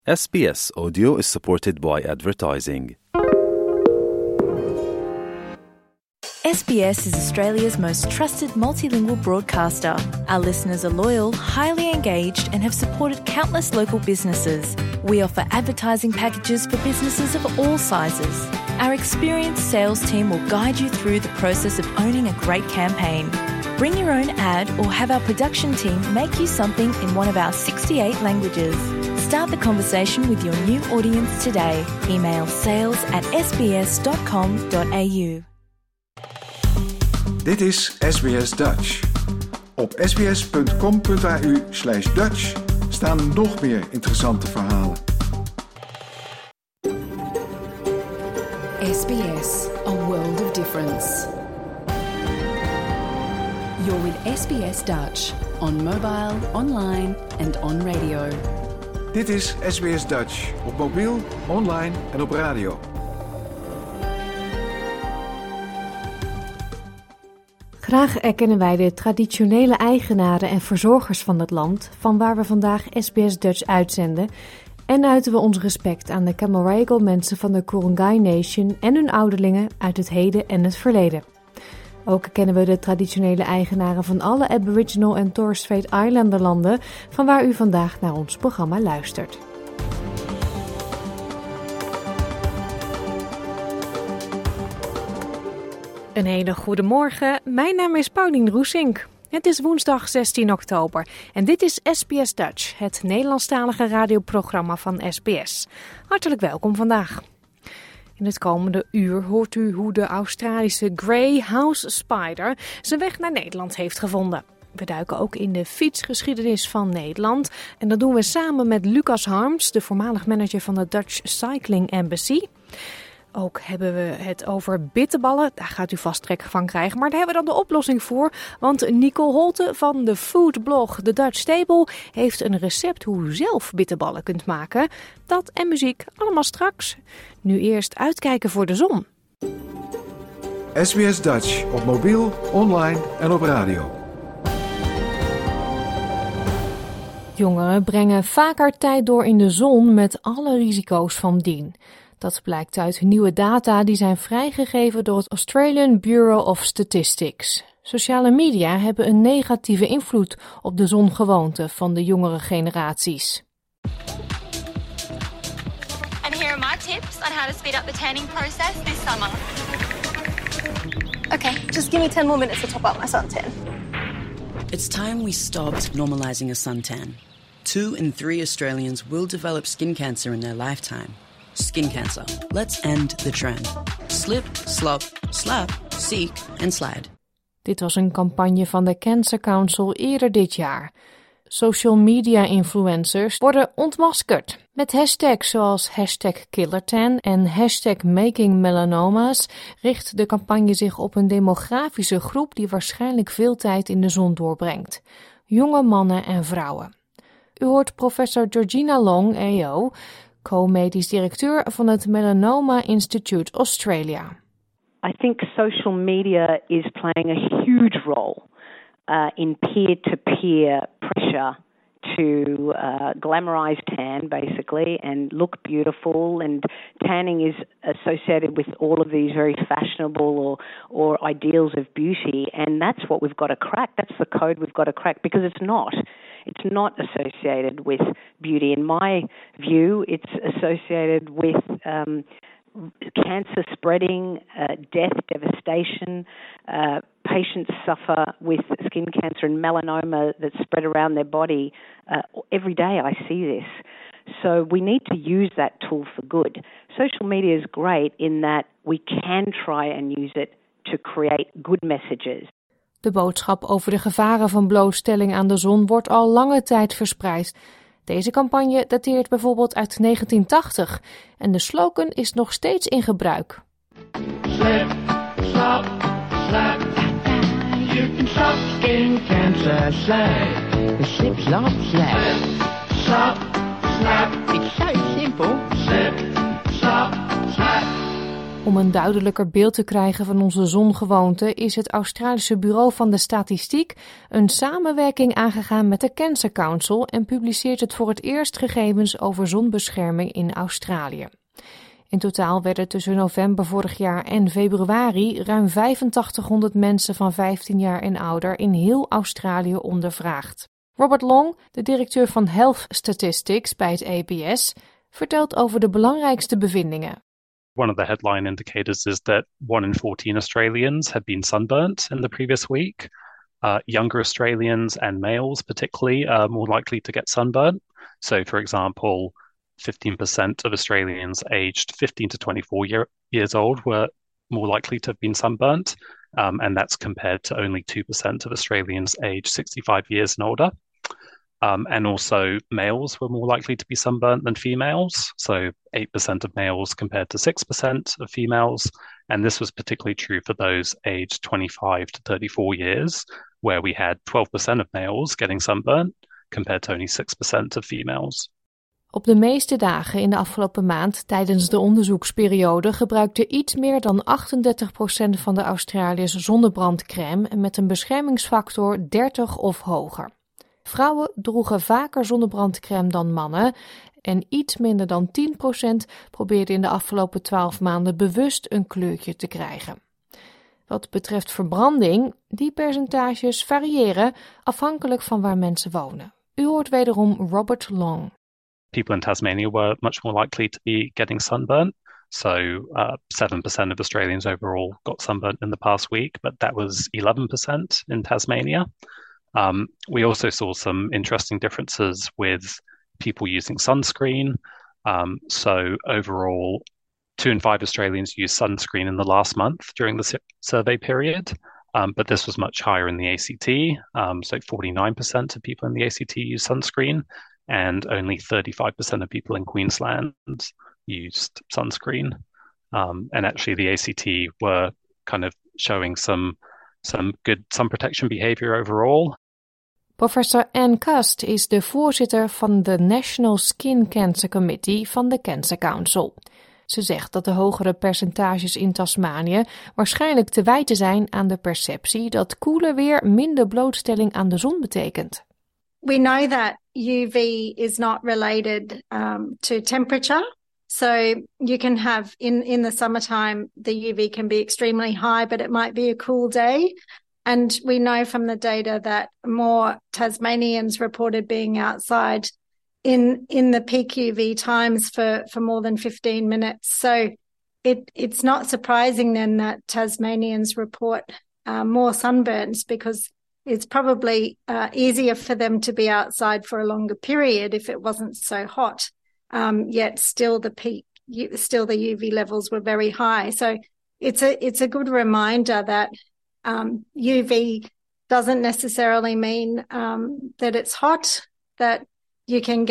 SBS Audio is supported by advertising. SBS is Australia's most trusted multilingual broadcaster. Our listeners are loyal, highly engaged, and have supported countless local businesses. We offer advertising packages for businesses of all sizes. Our experienced sales team will guide you through the process of owning a great campaign. Bring your own ad or have our production team make you something in one of our 68 languages. Start the conversation with your new audience today. Email sales@sbs.com.au. Dit is SBS Dutch. Op sbs.com.au/Dutch staan nog meer interessante verhalen. SBS, a world of difference. You're with SBS Dutch on mobile, online and on radio. Dit is SBS Dutch op mobiel, online en op radio. Graag erkennen wij de traditionele eigenaren en verzorgers van het land, van waar we vandaag SBS Dutch uitzenden, en uiten we ons respect aan de Camaragal mensen van de Ku-ring-gai Nation en hun ouderlingen uit het heden en het verleden. Ook kennen we de traditionele eigenaren van alle Aboriginal en Torres Strait Islander landen, van waar u vandaag naar ons programma luistert. Een hele goede morgen, mijn naam is Paulien Roesink. Het is woensdag 16 oktober en dit is SBS Dutch, het Nederlandstalige radioprogramma van SBS. Hartelijk welkom vandaag. In het komende uur hoort u hoe de Australische Grey House Spider zijn weg naar Nederland heeft gevonden. We duiken ook in de fietsgeschiedenis van Nederland en dat doen we samen met Lucas Harms, de voormalig manager van de Dutch Cycling Embassy. Ook hebben we het over bitterballen, daar gaat u vast trek van krijgen, maar daar hebben we dan de oplossing voor. Want Nicole Holte van de foodblog The Dutch Table heeft een recept hoe u zelf bitterballen kunt maken. Dat en muziek allemaal straks. Nu eerst uitkijken voor de zon. SBS Dutch op mobiel, online en op radio. Jongeren brengen vaker tijd door in de zon met alle risico's van dien. Dat blijkt uit nieuwe data die zijn vrijgegeven door het Australian Bureau of Statistics. Sociale media hebben een negatieve invloed op de zongewoonte van de jongere generaties. And here are my tips on how to speed up the tanning process this summer. Okay, just give me 10 more minutes to top up my suntan. It's time we stopped normalizing a suntan. 2 in 3 Australians will develop skin cancer in their lifetime. Skin cancer. Let's end the trend. Slip, slop, slap, seek and slide. Dit was een campagne van de Cancer Council eerder dit jaar. Social media influencers worden ontmaskerd. Met hashtags zoals #KillerTan en #MakingMelanomas richt de campagne zich op een demografische groep die waarschijnlijk veel tijd in de zon doorbrengt. Jonge mannen en vrouwen. U hoort professor Georgina Long, AO, co-medisch directeur van het Melanoma Institute Australia. I think social media is playing a huge role in peer-to-peer pressure to glamorize tan, basically, and look beautiful. And tanning is associated with all of these very fashionable or ideals of beauty, and that's what we've got to crack. That's the code we've got to crack, because it's not. It's not associated with beauty. In my view, it's associated with cancer spreading, death, devastation. Patients suffer with skin cancer and melanoma that's spread around their body. Every day I see this. So we need to use that tool for good. Social media is great in that we can try and use it to create good messages. De boodschap over de gevaren van blootstelling aan de zon wordt al lange tijd verspreid. Deze campagne dateert bijvoorbeeld uit 1980 en de slogan is nog steeds in gebruik. Slip, slop, slap. You can stop skin cancer, say. Slip, slop, slap. Slip, slop, slap. It's so simple. Slip, slop, slap. Om een duidelijker beeld te krijgen van onze zongewoonte is het Australische Bureau van de Statistiek een samenwerking aangegaan met de Cancer Council en publiceert het voor het eerst gegevens over zonbescherming in Australië. In totaal werden tussen november vorig jaar en februari ruim 8500 mensen van 15 jaar en ouder in heel Australië ondervraagd. Robert Long, de directeur van Health Statistics bij het ABS, vertelt over de belangrijkste bevindingen. One of the headline indicators is that 1 in 14 Australians had been sunburnt in the previous week. Younger Australians and males particularly are more likely to get sunburnt. So, for example, 15% of Australians aged 15 to 24 years old were more likely to have been sunburnt. And that's compared to only 2% of Australians aged 65 years and older. And also males were more likely to be sunburnt than females. So 8% of males compared to 6% of females. And this was particularly true for those aged 25 to 34 years, where we had 12% of males getting sunburnt compared to only 6% of females. Op de meeste dagen in de afgelopen maand tijdens de onderzoeksperiode gebruikte iets meer dan 38% van de Australiërs zonnebrandcrème met een beschermingsfactor 30 of hoger. Vrouwen droegen vaker zonnebrandcrème dan mannen en iets minder dan 10% probeerde in de afgelopen 12 maanden bewust een kleurtje te krijgen. Wat betreft verbranding, die percentages variëren afhankelijk van waar mensen wonen. U hoort wederom Robert Long. People in Tasmania were much more likely to be getting sunburnt. So 7% of Australians overall got sunburnt in the past week, but that was 11% in Tasmania. We also saw some interesting differences with people using sunscreen. So overall, 2 in 5 Australians used sunscreen in the last month during the survey period, but this was much higher in the ACT. So 49% of people in the ACT used sunscreen, and only 35% of people in Queensland used sunscreen. And actually the ACT were kind of showing some good sun protection behavior overall. Professor Anne Cust is de voorzitter van de National Skin Cancer Committee van de Cancer Council. Ze zegt dat de hogere percentages in Tasmanië waarschijnlijk te wijten zijn aan de perceptie dat koeler weer minder blootstelling aan de zon betekent. We know that UV is not related to temperature. So you can have, in the summertime, the UV can be extremely high, but it might be a cool day. And we know from the data that more Tasmanians reported being outside in the peak UV times for more than 15 minutes. So it's not surprising then that Tasmanians report more sunburns, because it's probably easier for them to be outside for a longer period if it wasn't so hot. Yet still the UV levels were very high. So it's a good reminder that UV doesn't necessarily mean that it's hot, that you can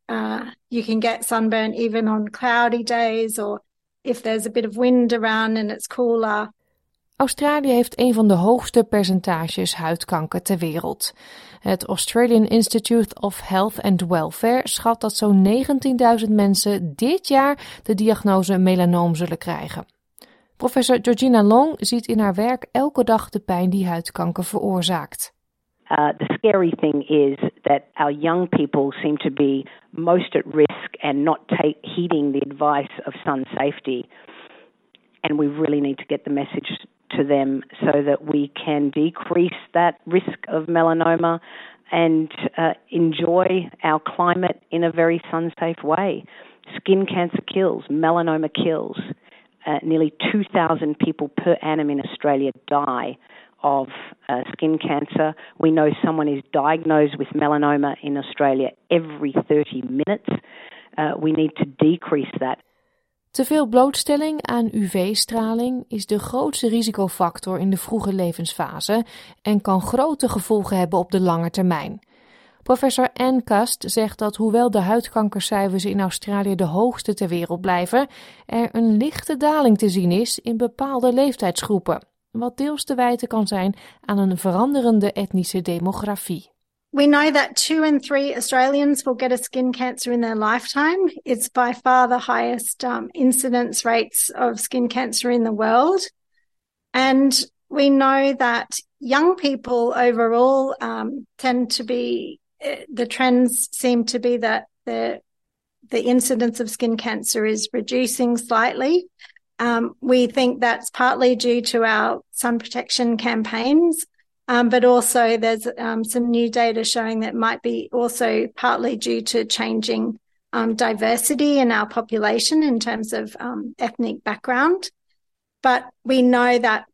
get sunburn even on cloudy days, or if there's a bit of wind around and it's cooler. Australië heeft een van de hoogste percentages huidkanker ter wereld. Het Australian Institute of Health and Welfare schat dat zo'n 19.000 mensen dit jaar de diagnose melanoom zullen krijgen. Professor Georgina Long ziet in haar werk elke dag de pijn die huidkanker veroorzaakt. The scary thing is that our young people seem to be most at risk and not heeding the advice of sun safety. And we really need to get the message to them so that we can decrease that risk of melanoma and enjoy our climate in a very sun-safe way. Skin cancer kills, melanoma kills. Nearly 2,000 people per annum in Australia die of skin cancer. We know someone is diagnosed with melanoma in Australia every 30 minutes. We need to decrease that. Te veel blootstelling aan UV-straling is de grootste risicofactor in de vroege levensfase en kan grote gevolgen hebben op de lange termijn. Professor Anne Cust zegt dat hoewel de huidkankercijfers in Australië de hoogste ter wereld blijven, er een lichte daling te zien is in bepaalde leeftijdsgroepen, wat deels te wijten kan zijn aan een veranderende etnische demografie. We know that 2 in 3 Australians will get a skin cancer in their lifetime. It's by far the highest incidence rates of skin cancer in the world. And we know that young people overall tend to be, the trends seem to be that the incidence of skin cancer is reducing slightly. We think that's partly due to our sun protection campaigns, but also there's some new data showing that might be also partly due to changing diversity in our population in terms of ethnic background. But we know that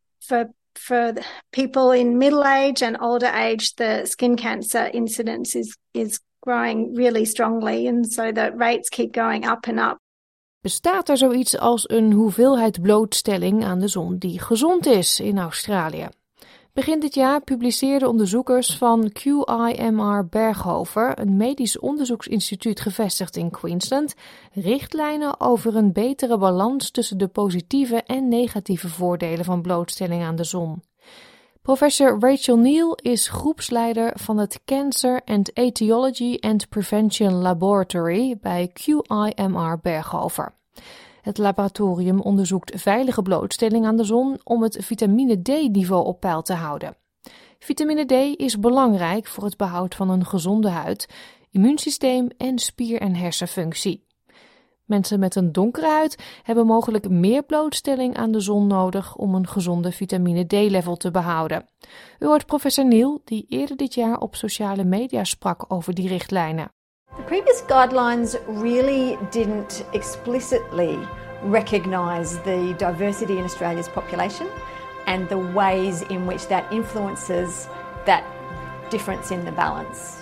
for people in middle age and older age, the skin cancer incidence is growing really strongly, and so the rates keep going up and up. Bestaat er zoiets als een hoeveelheid blootstelling aan de zon die gezond is in Australië? Begin dit jaar publiceerden onderzoekers van QIMR Berghofer, een medisch onderzoeksinstituut gevestigd in Queensland, richtlijnen over een betere balans tussen de positieve en negatieve voordelen van blootstelling aan de zon. Professor Rachel Neal is groepsleider van het Cancer and Etiology and Prevention Laboratory bij QIMR Berghofer. Het laboratorium onderzoekt veilige blootstelling aan de zon om het vitamine D-niveau op peil te houden. Vitamine D is belangrijk voor het behoud van een gezonde huid, immuunsysteem en spier- en hersenfunctie. Mensen met een donkere huid hebben mogelijk meer blootstelling aan de zon nodig om een gezonde vitamine D-level te behouden. U hoort professor Neal, die eerder dit jaar op sociale media sprak over die richtlijnen. The previous guidelines really didn't explicitly recognise the diversity in Australia's population and the ways in which that influences that difference in the balance.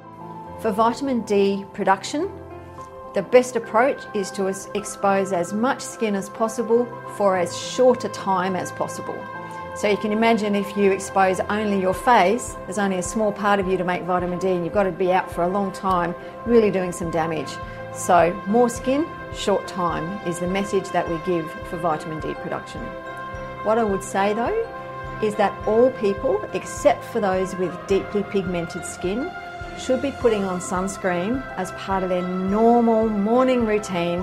For vitamin D production, the best approach is to expose as much skin as possible for as short a time as possible. So you can imagine if you expose only your face, there's only a small part of you to make vitamin D and you've got to be out for a long time, really doing some damage. So more skin, short time is the message that we give for vitamin D production. What I would say though is that all people, except for those with deeply pigmented skin, should be putting on sunscreen as part of their normal morning routine.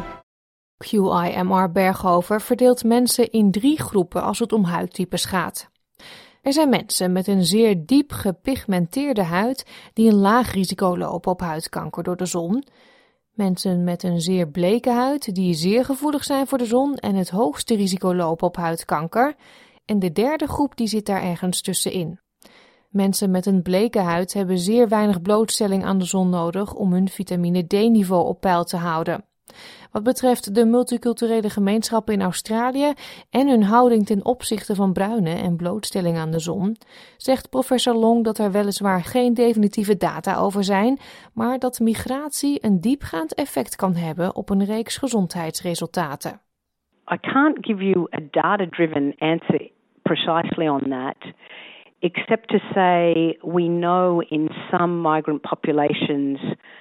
QIMR Berghofer verdeelt mensen in 3 groepen als het om huidtypes gaat. Er zijn mensen met een zeer diep gepigmenteerde huid die een laag risico lopen op huidkanker door de zon. Mensen met een zeer bleke huid die zeer gevoelig zijn voor de zon en het hoogste risico lopen op huidkanker. En de derde groep die zit daar ergens tussenin. Mensen met een bleke huid hebben zeer weinig blootstelling aan de zon nodig om hun vitamine D-niveau op peil te houden. Wat betreft de multiculturele gemeenschappen in Australië en hun houding ten opzichte van bruinen en blootstelling aan de zon, zegt professor Long dat er weliswaar geen definitieve data over zijn, maar dat migratie een diepgaand effect kan hebben op een reeks gezondheidsresultaten. I can't give you a data-driven answer precisely on that, except to say we know in some migrant populations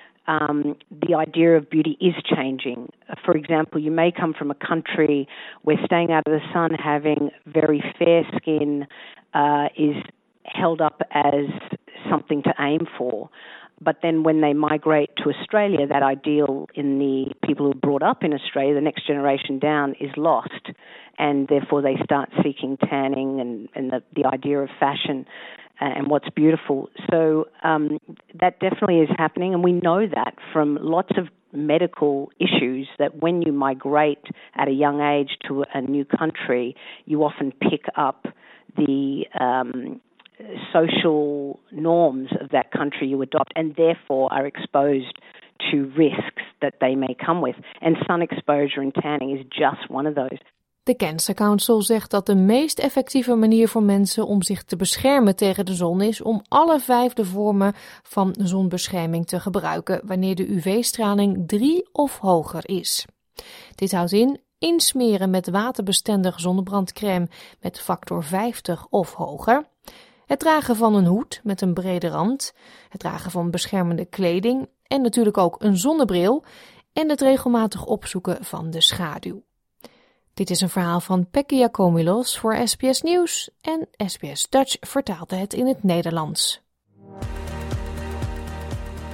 the idea of beauty is changing. For example, you may come from a country where staying out of the sun, having very fair skin is held up as something to aim for. But then when they migrate to Australia, that ideal in the people who are brought up in Australia, the next generation down, is lost. And therefore they start seeking tanning and the idea of fashion and what's beautiful. So that definitely is happening, and we know that from lots of medical issues, that when you migrate at a young age to a new country, you often pick up the social norms of that country you adopt, and therefore are exposed to risks that they may come with. And sun exposure and tanning is just one of those. De Cancer Council zegt dat de meest effectieve manier voor mensen om zich te beschermen tegen de zon is om alle 5 vormen van zonbescherming te gebruiken wanneer de UV-straling 3 of hoger is. Dit houdt in insmeren met waterbestendig zonnebrandcrème met factor 50 of hoger, het dragen van een hoed met een brede rand, het dragen van beschermende kleding en natuurlijk ook een zonnebril en het regelmatig opzoeken van de schaduw. Dit is een verhaal van Pekki Jakomilos voor SBS Nieuws en SBS Dutch vertaalde het in het Nederlands.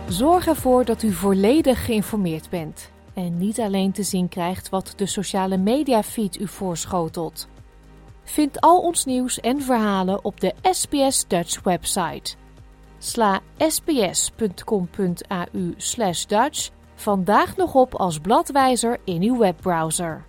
Zorg ervoor dat u volledig geïnformeerd bent en niet alleen te zien krijgt wat de sociale mediafeed u voorschotelt. Vind al ons nieuws en verhalen op de SBS Dutch website. Sla sbs.com.au/Dutch vandaag nog op als bladwijzer in uw webbrowser.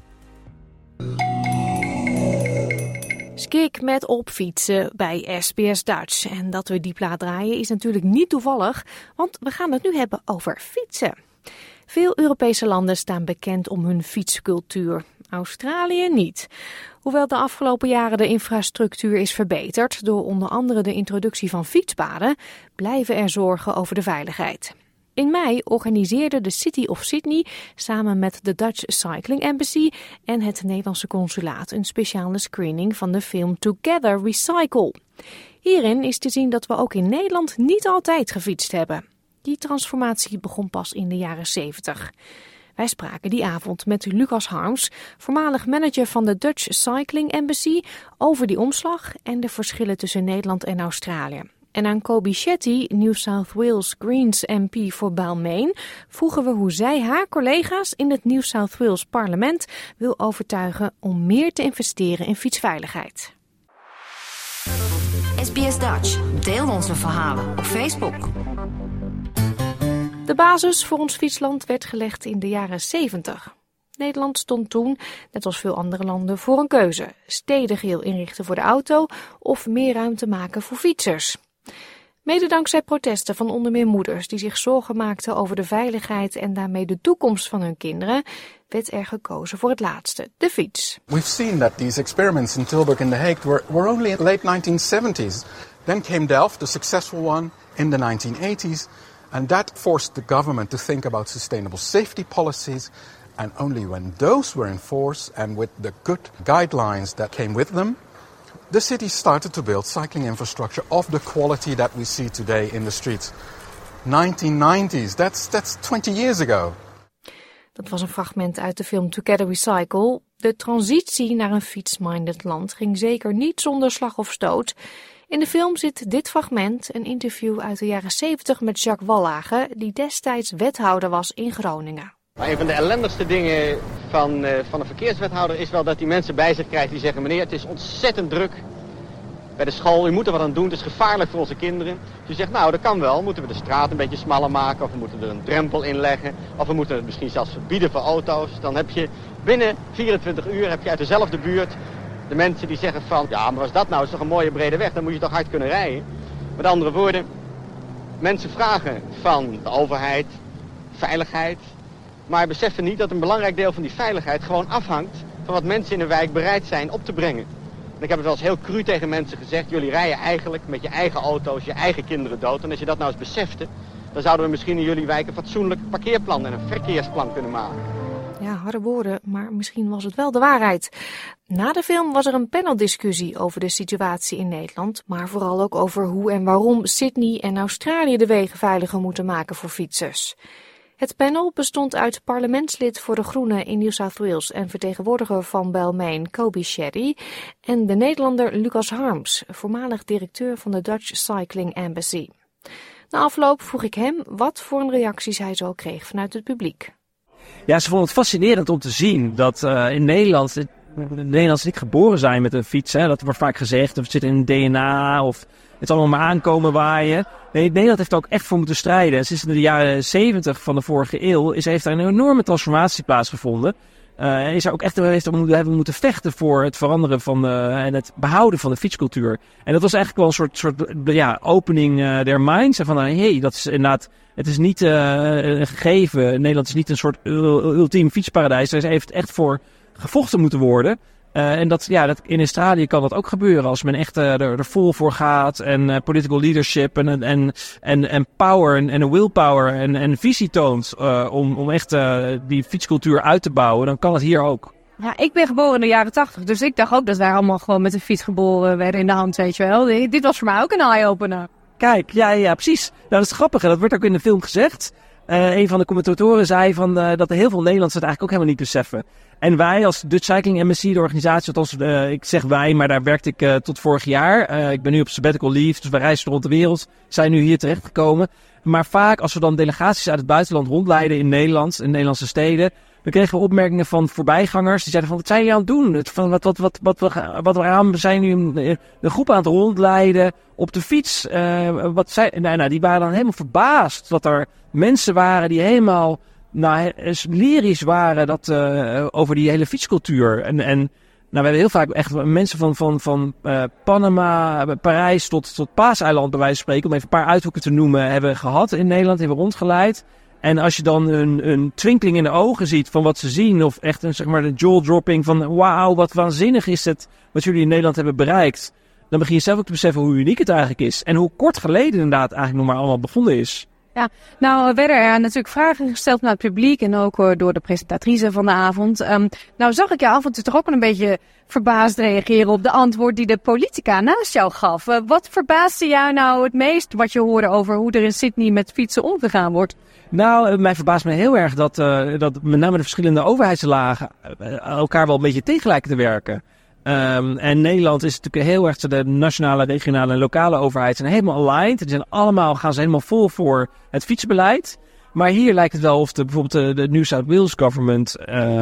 Skik met opfietsen bij SBS Dutch. En dat we die plaat draaien is natuurlijk niet toevallig, want we gaan het nu hebben over fietsen. Veel Europese landen staan bekend om hun fietscultuur. Australië niet. Hoewel de afgelopen jaren de infrastructuur is verbeterd door onder andere de introductie van fietspaden, blijven er zorgen over de veiligheid. In mei organiseerde de City of Sydney samen met de Dutch Cycling Embassy en het Nederlandse consulaat een speciale screening van de film Together Recycle. Hierin is te zien dat we ook in Nederland niet altijd gefietst hebben. Die transformatie begon pas in de jaren 70. Wij spraken die avond met Lucas Harms, voormalig manager van de Dutch Cycling Embassy, over die omslag en de verschillen tussen Nederland en Australië. En aan Kobi Shetty, New South Wales Greens MP voor Balmain, vroegen we hoe zij haar collega's in het New South Wales parlement wil overtuigen om meer te investeren in fietsveiligheid. SBS Dutch, deel onze verhalen op Facebook. De basis voor ons fietsland werd gelegd in de jaren 70. Nederland stond toen, net als veel andere landen, voor een keuze. Steden geheel inrichten voor de auto of meer ruimte maken voor fietsers. Mede dankzij protesten van onder meer moeders die zich zorgen maakten over de veiligheid en daarmee de toekomst van hun kinderen, werd er gekozen voor het laatste, de fiets. We've seen that these experiments in Tilburg and The Hague were only in the late 1970s. Then came Delft, the successful one, in the 1980s. And that forced the government to think about sustainable safety policies. And only when those were in force and with the good guidelines that came with them, the city started to build cycling infrastructure of the quality that we see today in the streets. 1990s, that's 20 years ago. Dat was een fragment uit de film Together Recycle. De transitie naar een fietsminded land ging zeker niet zonder slag of stoot. In de film zit dit fragment, een interview uit de jaren 70 met Jacques Wallage, die destijds wethouder was in Groningen. Maar een van de ellendigste dingen van een verkeerswethouder is wel dat hij mensen bij zich krijgt die zeggen: meneer, het is ontzettend druk bij de school, u moet er wat aan doen, het is gevaarlijk voor onze kinderen. Dus je zegt, nou dat kan wel, moeten we de straat een beetje smaller maken, of we moeten er een drempel in leggen, of we moeten het misschien zelfs verbieden voor auto's. Dan heb je binnen 24 uur heb je uit dezelfde buurt de mensen die zeggen van, ja maar was dat nou, is toch een mooie brede weg, dan moet je toch hard kunnen rijden. Met andere woorden, mensen vragen van de overheid veiligheid, maar beseffen niet dat een belangrijk deel van die veiligheid gewoon afhangt van wat mensen in een wijk bereid zijn op te brengen. En ik heb het wel eens heel cru tegen mensen gezegd, jullie rijden eigenlijk met je eigen auto's, je eigen kinderen dood. En als je dat nou eens besefte, dan zouden we misschien in jullie wijk een fatsoenlijk parkeerplan en een verkeersplan kunnen maken. Ja, harde woorden, maar misschien was het wel de waarheid. Na de film was er een paneldiscussie over de situatie in Nederland, maar vooral ook over hoe en waarom Sydney en Australië de wegen veiliger moeten maken voor fietsers. Het panel bestond uit parlementslid voor de Groenen in New South Wales en vertegenwoordiger van Balmain Kobi Shetty en de Nederlander Lucas Harms, voormalig directeur van de Dutch Cycling Embassy. Na afloop vroeg ik hem wat voor een reacties hij zo kreeg vanuit het publiek. Ja, ze vonden het fascinerend om te zien dat in Nederland, de Nederlanders niet geboren zijn met een fiets. Hè. Dat wordt vaak gezegd, of het zit in een DNA, of het allemaal maar aankomen waaien. Nee, Nederland heeft er ook echt voor moeten strijden. Sinds de jaren 70 van de vorige eeuw heeft er een enorme transformatie plaatsgevonden. Is er ook echt hebben we moeten vechten voor het veranderen van en het behouden van de fietscultuur. En dat was eigenlijk wel een soort opening their minds. En van hey, dat is inderdaad, het is niet een gegeven. Nederland is niet een soort ultiem fietsparadijs. Er heeft echt voor gevochten moeten worden. En dat in Australië kan dat ook gebeuren als men echt er vol voor gaat en political leadership en power en een willpower en visie toont om echt die fietscultuur uit te bouwen, dan kan het hier ook. Ja, ik ben geboren in de jaren 80, dus ik dacht ook dat wij allemaal gewoon met een fiets geboren werden in de hand, weet je wel. Dit was voor mij ook een eye-opener. Kijk, ja, precies. Nou, dat is grappig en dat werd ook in de film gezegd. Een van de commentatoren zei dat er heel veel Nederlanders het eigenlijk ook helemaal niet beseffen. En wij als Dutch Cycling MSC, de organisatie, althans ik zeg wij, maar daar werkte ik tot vorig jaar. Ik ben nu op sabbatical leave, dus wij reizen rond de wereld, zijn nu hier terechtgekomen. Maar vaak als we dan delegaties uit het buitenland rondleiden in Nederland, in Nederlandse steden, dan kregen we opmerkingen van voorbijgangers. Die zeiden van, wat zijn jullie aan het doen? Waarom zijn jullie een groep aan het rondleiden op de fiets? Die waren dan helemaal verbaasd dat er mensen waren die helemaal lyrisch waren over die hele fietscultuur. En we hebben heel vaak echt mensen van Panama, Parijs tot Paaseiland bij wijze van spreken, om even een paar uithoeken te noemen, hebben gehad in Nederland, hebben rondgeleid. En als je dan een twinkeling in de ogen ziet van wat ze zien, of echt een jaw-dropping van wauw, wat waanzinnig is het wat jullie in Nederland hebben bereikt, dan begin je zelf ook te beseffen hoe uniek het eigenlijk is. En hoe kort geleden inderdaad eigenlijk nog maar allemaal begonnen is. Ja, nou werden er natuurlijk vragen gesteld naar het publiek en ook door de presentatrice van de avond. Nou zag ik je af en toe toch ook een beetje verbaasd reageren op de antwoord die de politica naast jou gaf. Wat verbaasde jou nou het meest wat je hoorde over hoe er in Sydney met fietsen omgegaan wordt? Nou, mij verbaast me heel erg dat met name de verschillende overheidslagen elkaar wel een beetje tegen lijken te werken. En Nederland is natuurlijk heel erg, de nationale, regionale en lokale overheid zijn helemaal aligned. Gaan ze helemaal vol voor het fietsbeleid. Maar hier lijkt het wel of bijvoorbeeld de New South Wales government,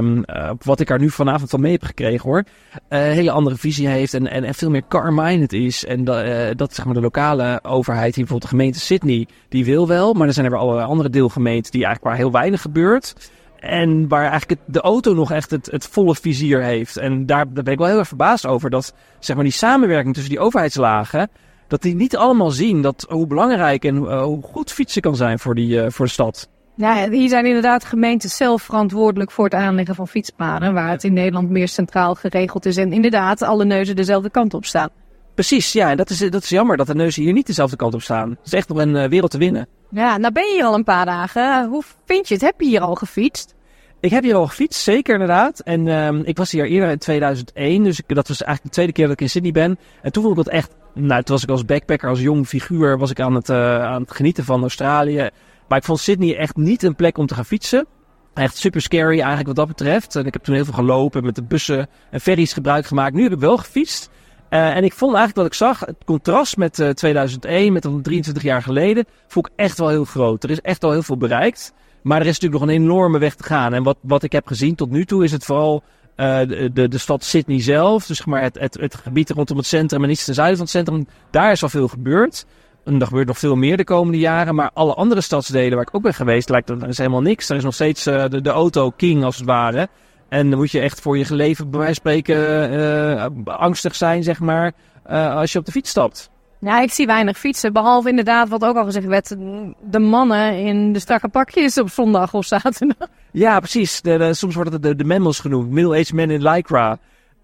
wat ik er nu vanavond van mee heb gekregen hoor, een hele andere visie heeft en veel meer car-minded is. En dat zeg maar de lokale overheid, hier bijvoorbeeld de gemeente Sydney, die wil wel. Maar er zijn er weer allerlei andere deelgemeenten die eigenlijk waar heel weinig gebeurt. En waar eigenlijk de auto nog echt het volle vizier heeft. En daar ben ik wel heel erg verbaasd over. Dat zeg maar die samenwerking tussen die overheidslagen, dat die niet allemaal zien hoe belangrijk en hoe goed fietsen kan zijn voor de stad. Ja, hier zijn inderdaad gemeenten zelf verantwoordelijk voor het aanleggen van fietspaden, waar het in Nederland meer centraal geregeld is en inderdaad alle neuzen dezelfde kant op staan. Precies, ja. En dat is jammer dat de neuzen hier niet dezelfde kant op staan. Het is echt nog een wereld te winnen. Ja, nou ben je hier al een paar dagen. Hoe vind je het? Heb je hier al gefietst? Ik heb hier al gefietst, zeker inderdaad. En ik was hier eerder in 2001, dus dat was eigenlijk de tweede keer dat ik in Sydney ben. En toen vond ik dat echt, toen was ik als backpacker, als jong figuur, was ik aan het genieten van Australië. Maar ik vond Sydney echt niet een plek om te gaan fietsen. Echt super scary eigenlijk wat dat betreft. En ik heb toen heel veel gelopen, met de bussen en ferries gebruik gemaakt. Nu heb ik wel gefietst. En ik vond eigenlijk wat ik zag, het contrast met 2001, met dan 23 jaar geleden, vond ik echt wel heel groot. Er is echt wel heel veel bereikt. Maar er is natuurlijk nog een enorme weg te gaan. En wat ik heb gezien tot nu toe is het vooral de stad Sydney zelf. Dus maar het gebied rondom het centrum en iets ten zuiden van het centrum. Daar is al veel gebeurd. En er gebeurt nog veel meer de komende jaren. Maar alle andere stadsdelen waar ik ook ben geweest, lijkt dat is helemaal niks. Er is nog steeds de auto king als het ware. En dan moet je echt voor je leven bij wijze van spreken angstig zijn, zeg maar, als je op de fiets stapt. Ja, ik zie weinig fietsen, behalve inderdaad wat ook al gezegd werd, de mannen in de strakke pakjes op zondag of zaterdag. Ja, precies. Soms wordt het de mammals genoemd, middle-aged men in lycra.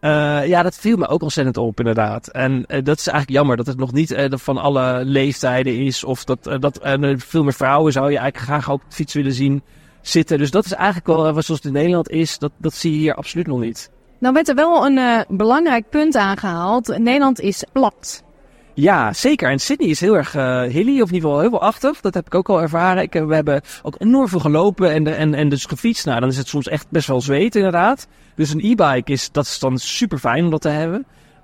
Ja, dat viel me ook ontzettend op inderdaad. En dat is eigenlijk jammer dat het nog niet van alle leeftijden is. Of dat veel meer vrouwen zou je eigenlijk graag ook op de fiets willen zien zitten. Dus dat is eigenlijk wel zoals het in Nederland is, dat zie je hier absoluut nog niet. Nou werd er wel een belangrijk punt aangehaald. Nederland is plat. Ja, zeker. En Sydney is heel erg hilly, of in ieder geval heel veel achtig. Dat heb ik ook al ervaren. We hebben ook enorm veel gelopen en dus gefietst. Nou, dan is het soms echt best wel zweet inderdaad. Dus een e-bike dat is dan super fijn om dat te hebben.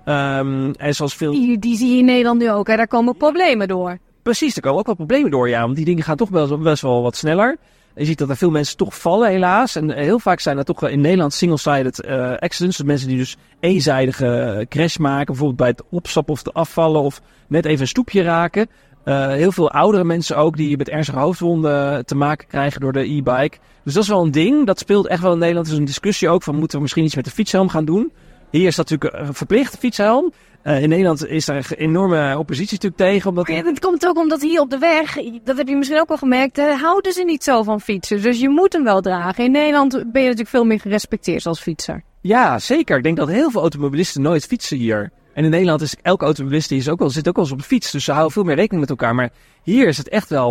En zoals veel... Die zie je in Nederland nu ook, hè? Daar komen problemen door. Precies, daar komen ook wel problemen door, ja. Want die dingen gaan toch best wel wat sneller. Je ziet dat er veel mensen toch vallen, helaas. En heel vaak zijn er toch in Nederland single-sided accidents. Dus mensen die dus eenzijdige crash maken. Bijvoorbeeld bij het opstappen of het afvallen of net even een stoepje raken. Heel veel oudere mensen ook die met ernstige hoofdwonden te maken krijgen door de e-bike. Dus dat is wel een ding. Dat speelt echt wel in Nederland. Er is een discussie ook van moeten we misschien iets met de fietshelm gaan doen. Hier is dat natuurlijk verplicht, fietshelm. In Nederland is daar enorme oppositie natuurlijk tegen. Omdat... Het komt ook omdat hier op de weg, dat heb je misschien ook al gemerkt, houden ze niet zo van fietsen. Dus je moet hem wel dragen. In Nederland ben je natuurlijk veel meer gerespecteerd als fietser. Ja, zeker. Ik denk dat heel veel automobilisten nooit fietsen hier. En in Nederland is elke automobilist zit ook wel eens op de fiets. Dus ze houden veel meer rekening met elkaar. Maar hier is het echt wel...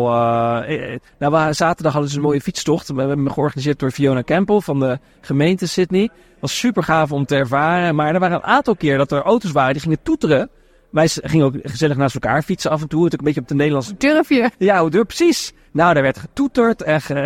zaterdag hadden ze een mooie fietstocht. We hebben hem georganiseerd door Fiona Campbell van de gemeente Sydney. Was super gaaf om te ervaren. Maar er waren een aantal keer dat er auto's waren die gingen toeteren Wij gingen ook gezellig naast elkaar fietsen af en toe. Het ook een beetje op de Nederlandse... Durf je? Ja, hoe durf precies. Nou, daar werd getoeterd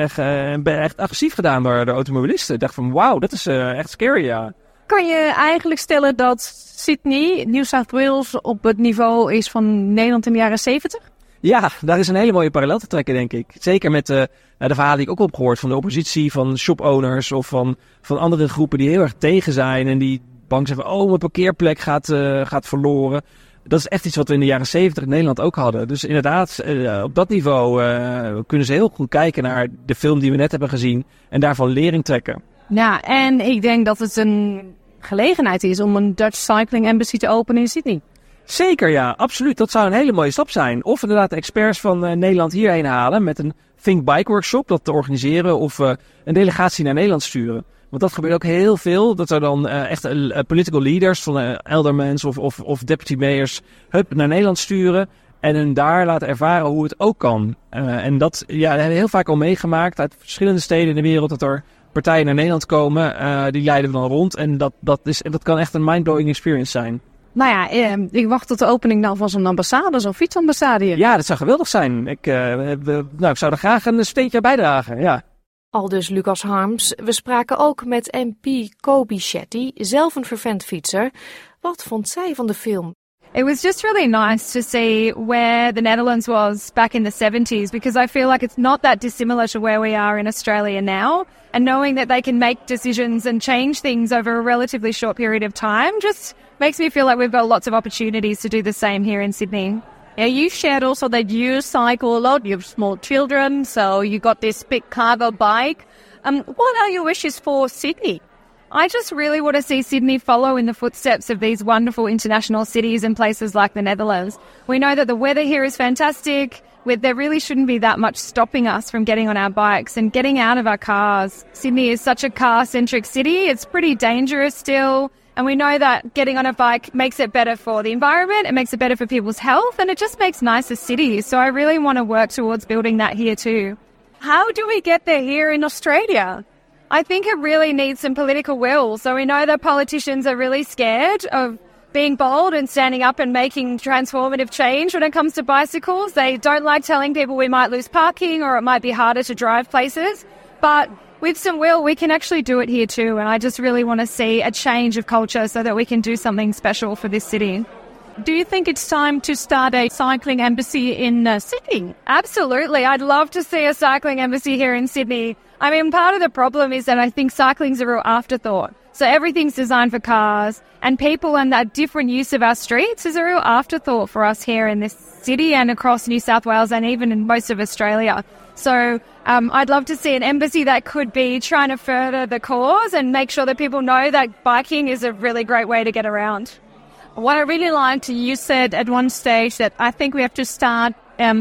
en echt agressief gedaan door de automobilisten. Ik dacht van, wauw, dat is echt scary, ja. Kan je eigenlijk stellen dat Sydney, New South Wales, op het niveau is van Nederland in de jaren 70? Ja, daar is een hele mooie parallel te trekken, denk ik. Zeker met de verhalen die ik ook heb gehoord van de oppositie, van shopowners of van andere groepen die heel erg tegen zijn en die bang zijn van, mijn parkeerplek gaat verloren. Dat is echt iets wat we in de jaren 70 in Nederland ook hadden. Dus inderdaad, op dat niveau kunnen ze heel goed kijken naar de film die we net hebben gezien en daarvan lering trekken. Ja, en ik denk dat het een gelegenheid is om een Dutch Cycling Embassy te openen in Sydney. Zeker, ja, absoluut. Dat zou een hele mooie stap zijn. Of inderdaad de experts van Nederland hierheen halen met een Think Bike Workshop, dat te organiseren, of een delegatie naar Nederland sturen. Want dat gebeurt ook heel veel, dat er dan echt political leaders van aldermans of deputy mayors naar Nederland sturen en hun daar laten ervaren hoe het ook kan. En dat hebben we heel vaak al meegemaakt uit verschillende steden in de wereld, dat er partijen naar Nederland komen, die leiden we dan rond en dat kan echt een mind-blowing experience zijn. Nou ja, ik wacht tot de opening dan van zo'n ambassade, zo'n fietsambassade hier. Ja, dat zou geweldig zijn. Ik zou er graag een steentje bijdragen, ja. Aldus Lucas Harms. We spraken ook met MP Kobi Shetty, zelf een fervent fietser. Wat vond zij van de film? It was just really nice to see where the Netherlands was back in the 70s, because I feel like it's not that dissimilar to where we are in Australia now. And knowing that they can make decisions and change things over a relatively short period of time just makes me feel like we've got lots of opportunities to do the same here in Sydney. Yeah, you shared also that you cycle a lot, you have small children, so you got this big cargo bike. What are your wishes for Sydney? I just really want to see Sydney follow in the footsteps of these wonderful international cities and places like the Netherlands. We know that the weather here is fantastic. There really shouldn't be that much stopping us from getting on our bikes and getting out of our cars. Sydney is such a car-centric city. It's pretty dangerous still. And we know that getting on a bike makes it better for the environment, it makes it better for people's health, and it just makes nicer cities. So I really want to work towards building that here too. How do we get there here in Australia? I think it really needs some political will. So we know that politicians are really scared of being bold and standing up and making transformative change when it comes to bicycles. They don't like telling people we might lose parking or it might be harder to drive places. But with some will, we can actually do it here too. And I just really want to see a change of culture so that we can do something special for this city. Do you think it's time to start a cycling embassy in Sydney? Absolutely. I'd love to see a cycling embassy here in Sydney. I mean, part of the problem is that I think cycling's a real afterthought. So everything's designed for cars, and people and that different use of our streets is a real afterthought for us here in this city and across New South Wales and even in most of Australia. So I'd love to see an embassy that could be trying to further the cause and make sure that people know that biking is a really great way to get around. What I really liked, you said at one stage that I think we have to start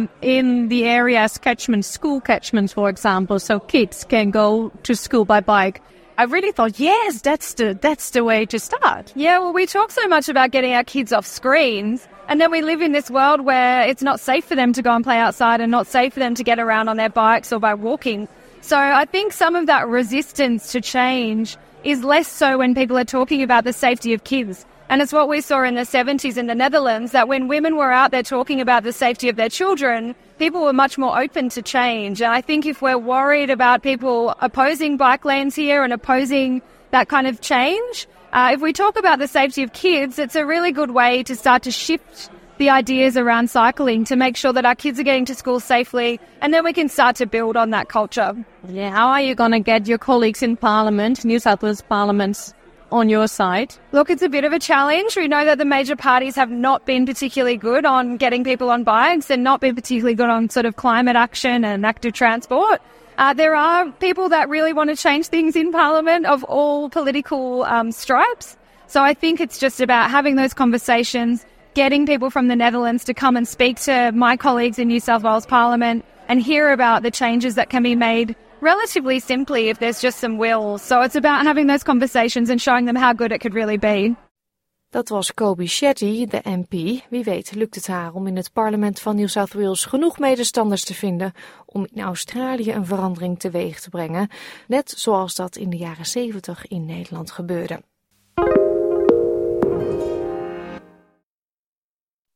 in the areas school catchments, for example, so kids can go to school by bike. I really thought, yes, that's the way to start. Yeah, well, we talk so much about getting our kids off screens, and then we live in this world where it's not safe for them to go and play outside and not safe for them to get around on their bikes or by walking. So I think some of that resistance to change is less so when people are talking about the safety of kids. And it's what we saw in the 70s in the Netherlands, that when women were out there talking about the safety of their children, people were much more open to change. And I think if we're worried about people opposing bike lanes here and opposing that kind of change, if we talk about the safety of kids, it's a really good way to start to shift the ideas around cycling to make sure that our kids are getting to school safely, and then we can start to build on that culture. Yeah, how are you going to get your colleagues in Parliament, New South Wales Parliament, on your side? Look, it's a bit of a challenge. We know that the major parties have not been particularly good on getting people on bikes and not been particularly good on sort of climate action and active transport. There are people that really want to change things in Parliament of all political stripes. So I think it's just about having those conversations, getting people from the Netherlands to come and speak to my colleagues in New South Wales Parliament and hear about the changes that can be made relatively simply if there's just some will. So it's about having those conversations and showing them how good it could really be. Dat was Kobi Shetty, de MP. Wie weet lukt het haar om in het parlement van New South Wales genoeg medestanders te vinden om in Australië een verandering teweeg te brengen, net zoals dat in de jaren 70 in Nederland gebeurde.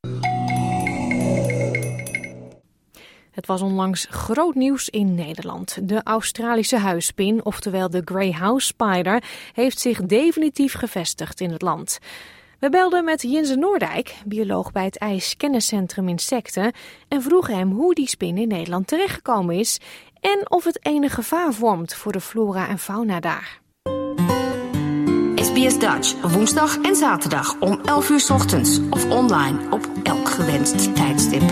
Het was onlangs groot nieuws in Nederland. De Australische huisspin, oftewel de Grey House Spider, heeft zich definitief gevestigd in het land. We belden met Jinse Noordijk, bioloog bij het IJskenniscentrum Insecten, en vroegen hem hoe die spin in Nederland terechtgekomen is en of het enig gevaar vormt voor de flora en fauna daar. SBS Dutch, woensdag en zaterdag om 11 uur 's ochtends of online op elk gewenst tijdstip.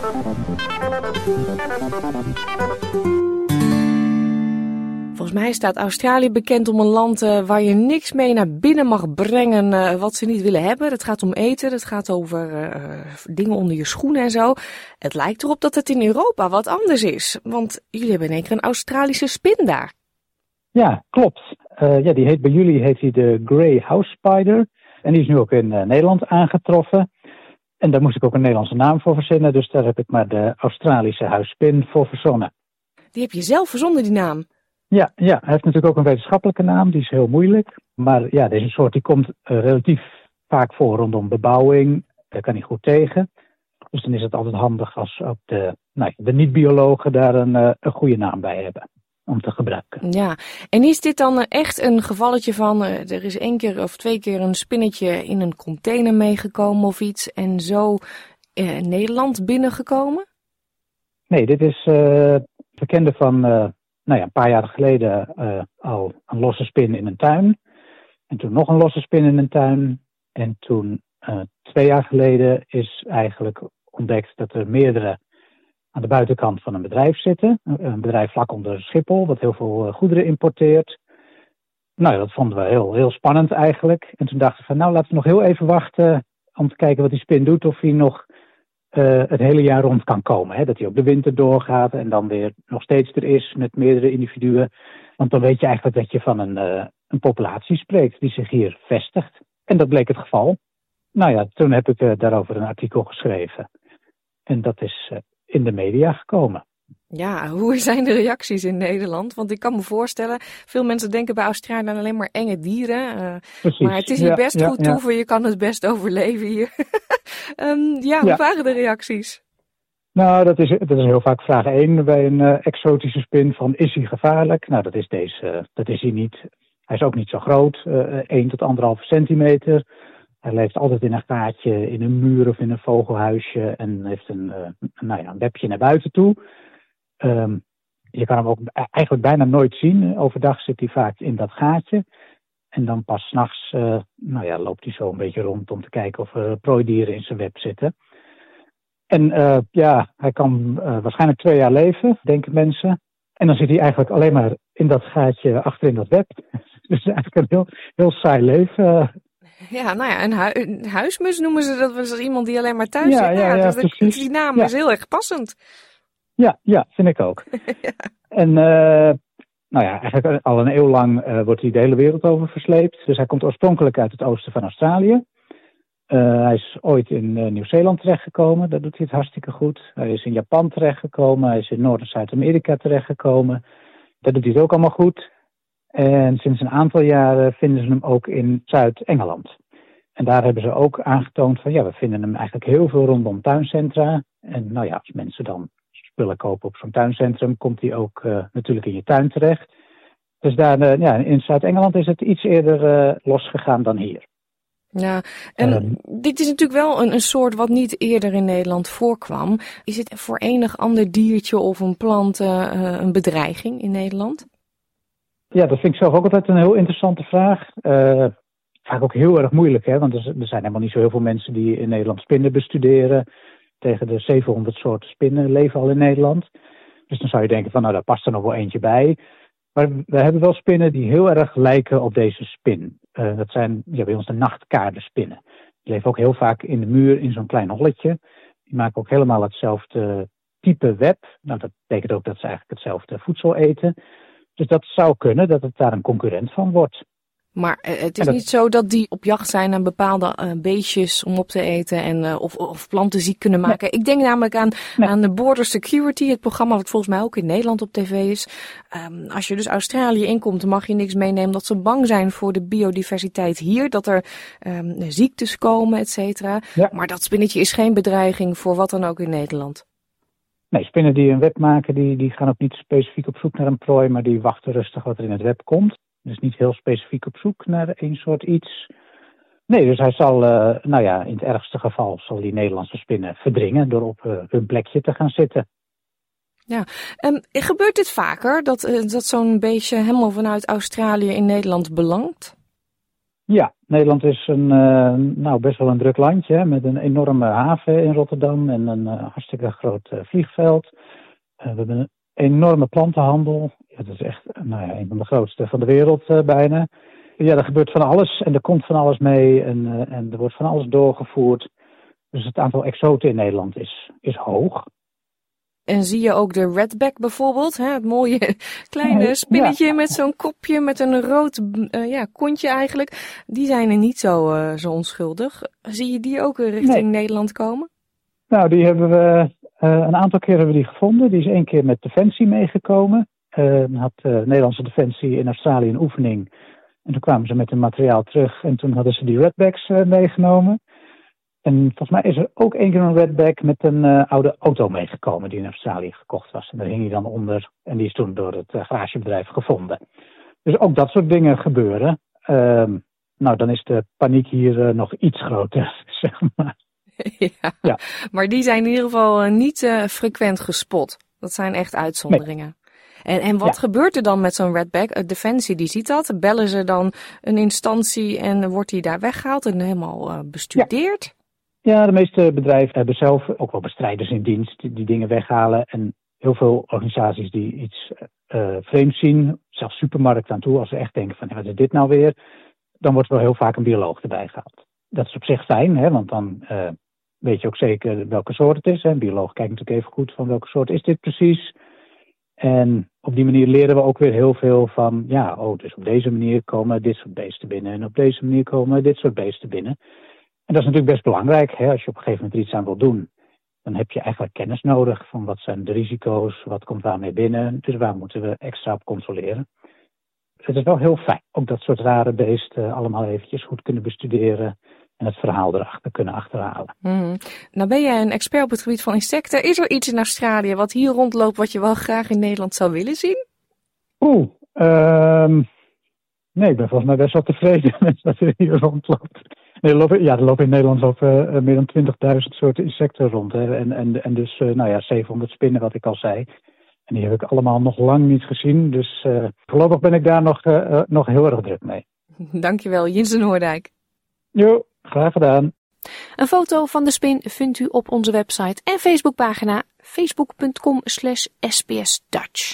Volgens mij staat Australië bekend om een land waar je niks mee naar binnen mag brengen wat ze niet willen hebben. Het gaat om eten, het gaat over dingen onder je schoenen en zo. Het lijkt erop dat het in Europa wat anders is, want jullie hebben in één keer een Australische spin daar. Ja, klopt. Die heet bij jullie heet de Grey House Spider. En die is nu ook in Nederland aangetroffen. En daar moest ik ook een Nederlandse naam voor verzinnen. Dus daar heb ik maar de Australische huisspin voor verzonnen. Die heb je zelf verzonnen, die naam? Ja, hij heeft natuurlijk ook een wetenschappelijke naam. Die is heel moeilijk. Maar ja, deze soort die komt relatief vaak voor rondom bebouwing. Daar kan hij goed tegen. Dus dan is het altijd handig als ook de niet-biologen daar een goede naam bij hebben om te gebruiken. Ja, en is dit dan echt een gevalletje van er is 1 keer of 2 keer een spinnetje in een container meegekomen of iets en zo Nederland binnengekomen? Nee, dit is bekende van een paar jaar geleden al een losse spin in een tuin. En toen nog een losse spin in een tuin. En toen 2 jaar geleden is eigenlijk ontdekt dat er meerdere aan de buitenkant van een bedrijf zitten. Een bedrijf vlak onder Schiphol, wat heel veel goederen importeert. Nou, dat vonden we heel spannend eigenlijk. En toen dachten we van laten we nog heel even wachten om te kijken wat die spin doet. Of hij nog het hele jaar rond kan komen. Hè? Dat hij ook de winter doorgaat en dan weer nog steeds er is met meerdere individuen. Want dan weet je eigenlijk dat je van een populatie spreekt die zich hier vestigt. En dat bleek het geval. Nou ja, toen heb ik daarover een artikel geschreven. En dat is in de media gekomen. Ja, hoe zijn de reacties in Nederland? Want ik kan me voorstellen, veel mensen denken bij Australië aan alleen maar enge dieren. Maar het is hier best goed toeven, je kan het best overleven hier. Hoe waren de reacties? Nou, dat is heel vaak vraag 1 bij een exotische spin van is hij gevaarlijk? Nou, dat is hij niet. Hij is ook niet zo groot, 1 tot 1,5 centimeter. Hij leeft altijd in een gaatje, in een muur of in een vogelhuisje en heeft een webje naar buiten toe. Je kan hem ook eigenlijk bijna nooit zien. Overdag zit hij vaak in dat gaatje. En dan pas 's nachts loopt hij zo een beetje rond om te kijken of er prooidieren in zijn web zitten. En hij kan waarschijnlijk 2 jaar leven, denken mensen. En dan zit hij eigenlijk alleen maar in dat gaatje achterin dat web. Dus eigenlijk een heel saai leven. Ja, een huismus noemen ze dat. Was iemand die alleen maar thuis zit. Dus die naam is heel erg passend. Ja, vind ik ook. En eigenlijk al een eeuw lang wordt hij de hele wereld over versleept. Dus hij komt oorspronkelijk uit het oosten van Australië. Hij is ooit in Nieuw-Zeeland terechtgekomen. Daar doet hij het hartstikke goed. Hij is in Japan terechtgekomen. Hij is in Noord- en Zuid-Amerika terechtgekomen. Daar doet hij het ook allemaal goed. En sinds een aantal jaren vinden ze hem ook in Zuid-Engeland. En daar hebben ze ook aangetoond van we vinden hem eigenlijk heel veel rondom tuincentra. En als mensen dan spullen kopen op zo'n tuincentrum, komt hij ook natuurlijk in je tuin terecht. Dus daar, in Zuid-Engeland is het iets eerder losgegaan dan hier. Ja, en dit is natuurlijk wel een soort wat niet eerder in Nederland voorkwam. Is het voor enig ander diertje of een plant een bedreiging in Nederland? Ja, dat vind ik zelf ook altijd een heel interessante vraag. Vaak ook heel erg moeilijk, hè? Want er zijn helemaal niet zo heel veel mensen die in Nederland spinnen bestuderen. Tegen de 700 soorten spinnen leven al in Nederland. Dus dan zou je denken van daar past er nog wel eentje bij. Maar we hebben wel spinnen die heel erg lijken op deze spin. Dat zijn bij ons de nachtkaardenspinnen. Die leven ook heel vaak in de muur in zo'n klein holletje. Die maken ook helemaal hetzelfde type web. Nou, dat betekent ook dat ze eigenlijk hetzelfde voedsel eten. Dus dat zou kunnen dat het daar een concurrent van wordt. Maar het is niet zo dat die op jacht zijn naar bepaalde beestjes om op te eten en of planten ziek kunnen maken. Nee. Ik denk namelijk aan de Border Security, het programma wat volgens mij ook in Nederland op tv is. Als je dus Australië inkomt, dan mag je niks meenemen dat ze bang zijn voor de biodiversiteit hier, dat er ziektes komen, et cetera. Ja. Maar dat spinnetje is geen bedreiging voor wat dan ook in Nederland. Nee, spinnen die een web maken, die gaan ook niet specifiek op zoek naar een prooi, maar die wachten rustig wat er in het web komt. Dus niet heel specifiek op zoek naar één soort iets. Nee, dus hij zal, in het ergste geval zal die Nederlandse spinnen verdringen door op hun plekje te gaan zitten. Ja, gebeurt dit vaker, dat zo'n beestje helemaal vanuit Australië in Nederland belangt? Ja, Nederland is best wel een druk landje, hè, met een enorme haven in Rotterdam en een hartstikke groot vliegveld. We hebben een enorme plantenhandel. Ja, dat is echt een van de grootste van de wereld bijna. Ja, er gebeurt van alles en er komt van alles mee en er wordt van alles doorgevoerd. Dus het aantal exoten in Nederland is hoog. En zie je ook de redback bijvoorbeeld, hè? Het mooie kleine spinnetje met zo'n kopje, met een rood kontje eigenlijk. Die zijn er niet zo onschuldig. Zie je die ook richting Nederland komen? Nou, die hebben we een aantal keer hebben we die gevonden. Die is 1 keer met Defensie meegekomen. Had Nederlandse Defensie in Australië een oefening. En toen kwamen ze met hun materiaal terug en toen hadden ze die redbacks meegenomen. En volgens mij is er ook 1 keer een redback met een oude auto meegekomen die in Australië gekocht was. En daar hing hij dan onder en die is toen door het garagebedrijf gevonden. Dus ook dat soort dingen gebeuren. Dan is de paniek hier nog iets groter, zeg maar. Ja, maar die zijn in ieder geval niet frequent gespot. Dat zijn echt uitzonderingen. Nee. En wat gebeurt er dan met zo'n redback? Defensie die ziet dat. Bellen ze dan een instantie en wordt die daar weggehaald en helemaal bestudeerd? Ja, de meeste bedrijven hebben zelf ook wel bestrijders in dienst die dingen weghalen. En heel veel organisaties die iets vreemds zien, zelfs supermarkten aan toe, als ze echt denken van wat is dit nou weer, dan wordt er wel heel vaak een bioloog erbij gehaald. Dat is op zich fijn, hè, want dan weet je ook zeker welke soort het is. Hè. Een bioloog kijkt natuurlijk even goed van welke soort is dit precies. En op die manier leren we ook weer heel veel van, dus op deze manier komen dit soort beesten binnen en op deze manier komen dit soort beesten binnen. En dat is natuurlijk best belangrijk, hè? Als je op een gegeven moment er iets aan wil doen, dan heb je eigenlijk kennis nodig van wat zijn de risico's, wat komt waarmee binnen, dus waar moeten we extra op controleren. Het is wel heel fijn, ook dat soort rare beesten allemaal eventjes goed kunnen bestuderen en het verhaal erachter kunnen achterhalen. Nou ben jij een expert op het gebied van insecten. Is er iets in Australië wat hier rondloopt wat je wel graag in Nederland zou willen zien? Nee, ik ben volgens mij best wel tevreden met wat er hier rondloopt. Nee, er lopen in Nederland meer dan 20.000 soorten insecten rond. Hè. En dus 700 spinnen, wat ik al zei. En die heb ik allemaal nog lang niet gezien. Dus voorlopig ben ik daar nog heel erg druk mee. Dankjewel, Jens Noordijk. Jo, graag gedaan. Een foto van de spin vindt u op onze website en Facebookpagina facebook.com/sbsdutch.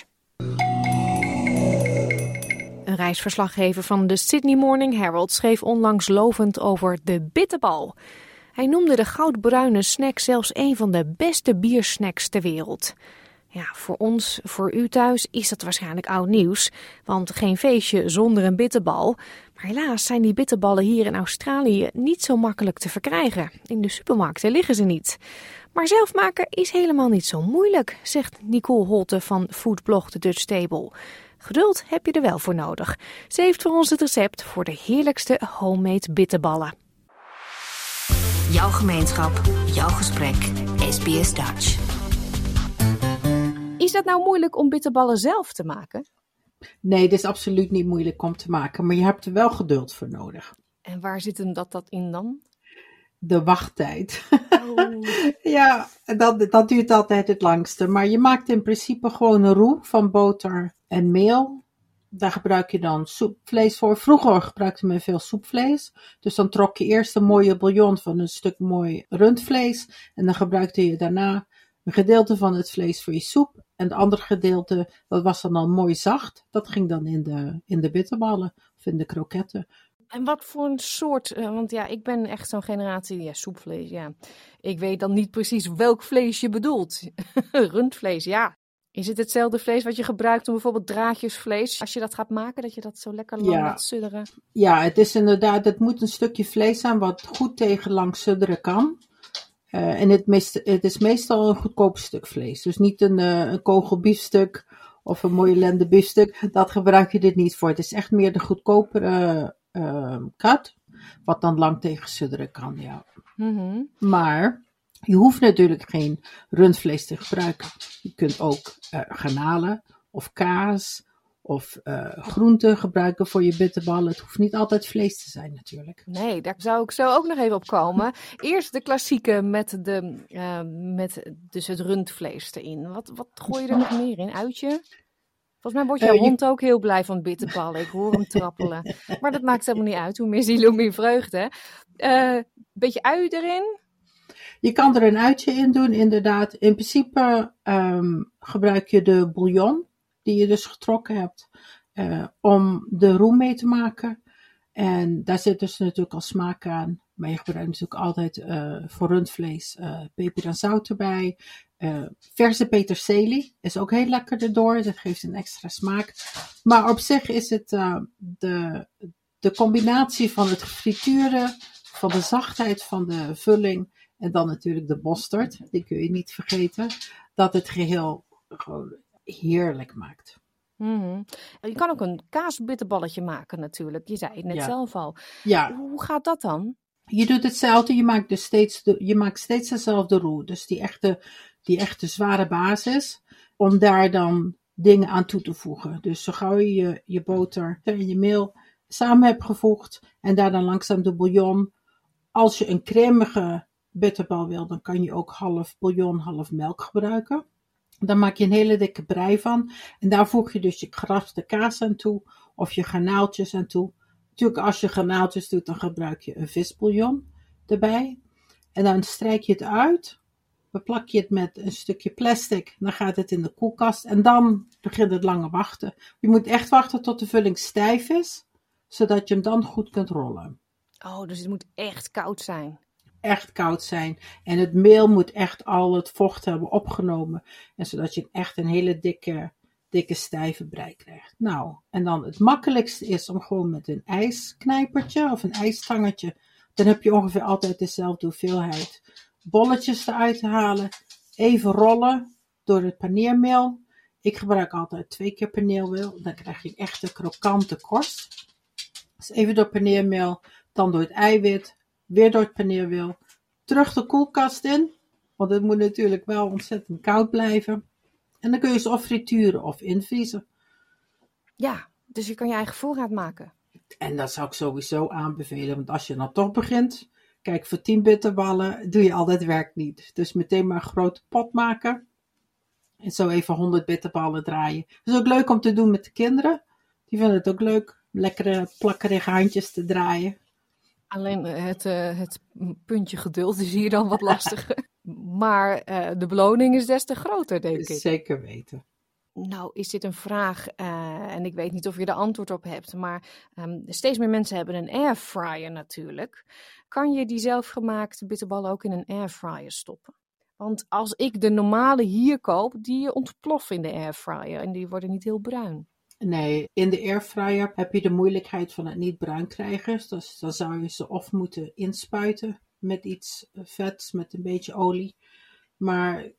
Een reisverslaggever van de Sydney Morning Herald schreef onlangs lovend over de bitterbal. Hij noemde de goudbruine snack zelfs een van de beste biersnacks ter wereld. Ja, voor ons, voor u thuis, is dat waarschijnlijk oud nieuws, want geen feestje zonder een bitterbal. Maar helaas zijn die bitterballen hier in Australië niet zo makkelijk te verkrijgen. In de supermarkten liggen ze niet. Maar zelf maken is helemaal niet zo moeilijk, zegt Nicole Holte van foodblog The Dutch Table. Geduld heb je er wel voor nodig. Ze heeft voor ons het recept voor de heerlijkste homemade bitterballen. Jouw gemeenschap, jouw gesprek, SBS Dutch. Is dat nou moeilijk om bitterballen zelf te maken? Nee, het is absoluut niet moeilijk om te maken, maar je hebt er wel geduld voor nodig. En waar zit hem dat in dan? De wachttijd. Ja, dat duurt altijd het langste. Maar je maakt in principe gewoon een roux van boter en meel. Daar gebruik je dan soepvlees voor. Vroeger gebruikte men veel soepvlees. Dus dan trok je eerst een mooie bouillon van een stuk mooi rundvlees. En dan gebruikte je daarna een gedeelte van het vlees voor je soep. En het andere gedeelte, dat was dan al mooi zacht. Dat ging dan in de bitterballen of in de kroketten. En wat voor een soort, want ja, ik ben echt zo'n generatie, soepvlees, ja. Ik weet dan niet precies welk vlees je bedoelt. Rundvlees, ja. Is het hetzelfde vlees wat je gebruikt om bijvoorbeeld draadjesvlees, als je dat gaat maken, dat je dat zo lekker lang laat sudderen? Ja, het is inderdaad, het moet een stukje vlees zijn wat goed tegen lang sudderen kan. En het is meestal een goedkoop stuk vlees. Dus niet een kogelbiefstuk of een mooie lendenbiefstuk. Dat gebruik je dit niet voor. Het is echt meer de goedkopere kat, wat dan lang tegen sudderen kan, ja. Mm-hmm. Maar Je hoeft natuurlijk geen rundvlees te gebruiken. Je kunt ook garnalen of kaas of groenten gebruiken voor je bitterballen. Het hoeft niet altijd vlees te zijn natuurlijk. Nee, daar zou ik zo ook nog even op komen. Eerst de klassieke met dus het rundvlees erin. Wat gooi je er nog meer in? Uitje? Volgens mij wordt jouw hond ook heel blij van bitterballen. Ik hoor hem trappelen. Maar dat maakt helemaal niet uit. Hoe meer ziel, hoe meer vreugde. Beetje ui erin. Je kan er een uitje in doen, inderdaad. In principe gebruik je de bouillon die je dus getrokken hebt om de roux mee te maken. En daar zit dus natuurlijk al smaak aan. Maar je gebruikt natuurlijk altijd voor rundvlees peper en zout erbij. Verse peterselie is ook heel lekker erdoor. Dat geeft een extra smaak. Maar op zich is het de combinatie van het gefrituurde, van de zachtheid van de vulling en dan natuurlijk de mosterd. Die kun je niet vergeten. Dat het geheel gewoon heerlijk maakt. Mm-hmm. Je kan ook een kaasbitterballetje maken natuurlijk. Je zei het net zelf al. Ja. Hoe gaat dat dan? Je doet hetzelfde. Je maakt dus steeds dezelfde roux. Dus die echte zware basis. Om daar dan dingen aan toe te voegen. Dus zo gauw je boter en je meel samen hebt gevoegd. En daar dan langzaam de bouillon. Als je een cremige bitterbal wil, dan kan je ook half bouillon, half melk gebruiken. Dan maak je een hele dikke brei van. En daar voeg je dus je geraspte kaas aan toe. Of je garnaaltjes aan toe. Natuurlijk als je garnaaltjes doet, dan gebruik je een visbouillon erbij. En dan strijk je het uit. Beplak je het met een stukje plastic. Dan gaat het in de koelkast. En dan begint het lange wachten. Je moet echt wachten tot de vulling stijf is. Zodat je hem dan goed kunt rollen. Oh, dus het moet echt koud zijn. Echt koud zijn. En het meel moet echt al het vocht hebben opgenomen. En zodat je echt een hele dikke stijve brei krijgt. Nou, en dan het makkelijkste is om gewoon met een ijsknijpertje of een ijstangetje. Dan heb je ongeveer altijd dezelfde hoeveelheid bolletjes eruit te halen. Even rollen door het paneermeel. Ik gebruik altijd 2 keer paneermeel. Dan krijg je echt een krokante korst. Dus even door paneermeel, dan door het eiwit. Weer door het paneermeel. Terug de koelkast in. Want het moet natuurlijk wel ontzettend koud blijven. En dan kun je ze of frituren of invriezen. Ja, dus je kan je eigen voorraad maken. En dat zou ik sowieso aanbevelen. Want als je dan toch begint. Kijk, voor 10 bitterballen doe je al dat werk niet. Dus meteen maar een grote pot maken. En zo even 100 bitterballen draaien. Dat is ook leuk om te doen met de kinderen. Die vinden het ook leuk. Lekkere plakkerige handjes te draaien. Alleen het puntje geduld is hier dan wat lastiger. Maar de beloning is des te groter, denk ik. Zeker weten. Nou, is dit een vraag, en ik weet niet of je er antwoord op hebt, maar steeds meer mensen hebben een airfryer natuurlijk. Kan je die zelfgemaakte bitterballen ook in een airfryer stoppen? Want als ik de normale hier koop, die ontploffen in de airfryer en die worden niet heel bruin. Nee, in de airfryer heb je de moeilijkheid van het niet bruin krijgen. Dus dan zou je ze of moeten inspuiten met iets vets, met een beetje olie. Maar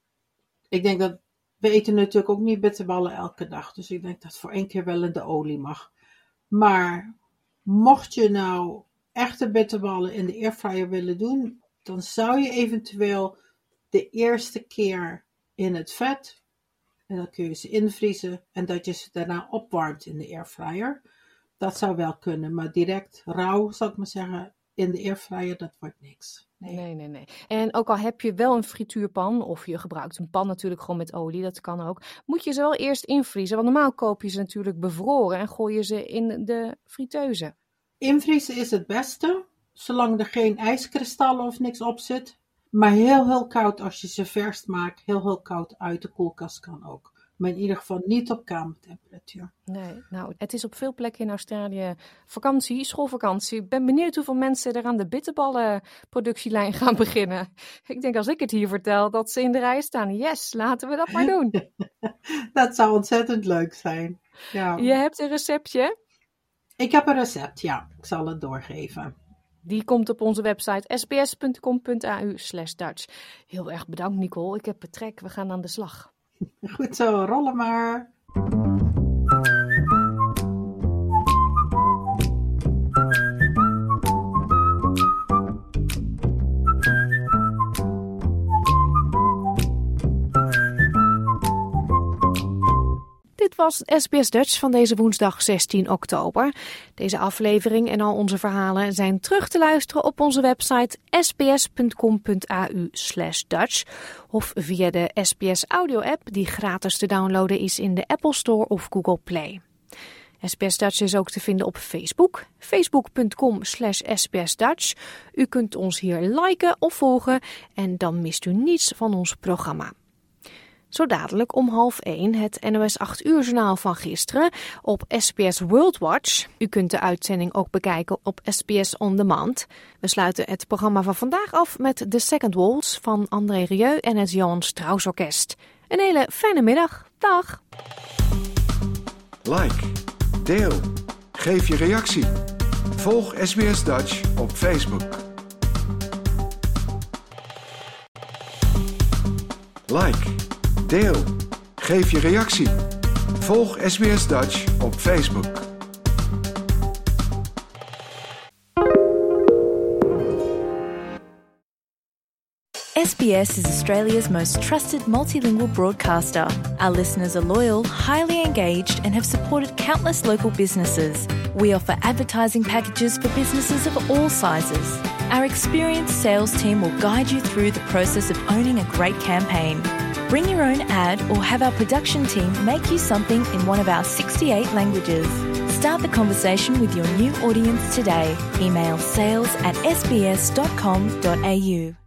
ik denk dat we eten natuurlijk ook niet bitterballen elke dag. Dus ik denk dat voor 1 keer wel in de olie mag. Maar mocht je nou echte bitterballen in de airfryer willen doen, dan zou je eventueel de eerste keer in het vet. En dan kun je ze invriezen en dat je ze daarna opwarmt in de airfryer. Dat zou wel kunnen, maar direct rauw, zal ik maar zeggen, in de airfryer, dat wordt niks. Nee. En ook al heb je wel een frituurpan, of je gebruikt een pan natuurlijk gewoon met olie, dat kan ook. Moet je ze wel eerst invriezen, want normaal koop je ze natuurlijk bevroren en gooi je ze in de friteuse. Invriezen is het beste, zolang er geen ijskristallen of niks op zit. Maar heel koud als je ze vers maakt, heel koud uit de koelkast kan ook. Maar in ieder geval niet op kamertemperatuur. Nee, nou, het is op veel plekken in Australië vakantie, schoolvakantie. Ik ben benieuwd hoeveel mensen er aan de bitterballenproductielijn gaan beginnen. Ik denk als ik het hier vertel, dat ze in de rij staan. Yes, laten we dat maar doen. Dat zou ontzettend leuk zijn. Ja. Je hebt een receptje? Ik heb een recept, ja. Ik zal het doorgeven. Die komt op onze website sbs.com.au/Dutch. Heel erg bedankt, Nicole. Ik heb het trek. We gaan aan de slag. Goed zo, rollen maar. was SBS Dutch van deze woensdag 16 oktober. Deze aflevering en al onze verhalen zijn terug te luisteren op onze website sbs.com.au/Dutch of via de SBS Audio app die gratis te downloaden is in de Apple Store of Google Play. SBS Dutch is ook te vinden op Facebook, facebook.com/SBS Dutch. U kunt ons hier liken of volgen en dan mist u niets van ons programma. Zo dadelijk om 12:30 het NOS 8 uur journaal van gisteren op SBS World Watch. U kunt de uitzending ook bekijken op SBS On Demand. We sluiten het programma van vandaag af met The Second Waltz van André Rieu en het Johann Strauss Orkest. Een hele fijne middag. Dag! Like, deel, geef je reactie. Volg SBS Dutch op Facebook. Like, deel, geef je reactie. Volg SBS Dutch op Facebook. SBS is Australia's most trusted multilingual broadcaster. Our listeners are loyal, highly engaged, and have supported countless local businesses. We offer advertising packages for businesses of all sizes. Our experienced sales team will guide you through the process of owning a great campaign. Bring your own ad or have our production team make you something in one of our 68 languages. Start the conversation with your new audience today. Email sales@sbs.com.au.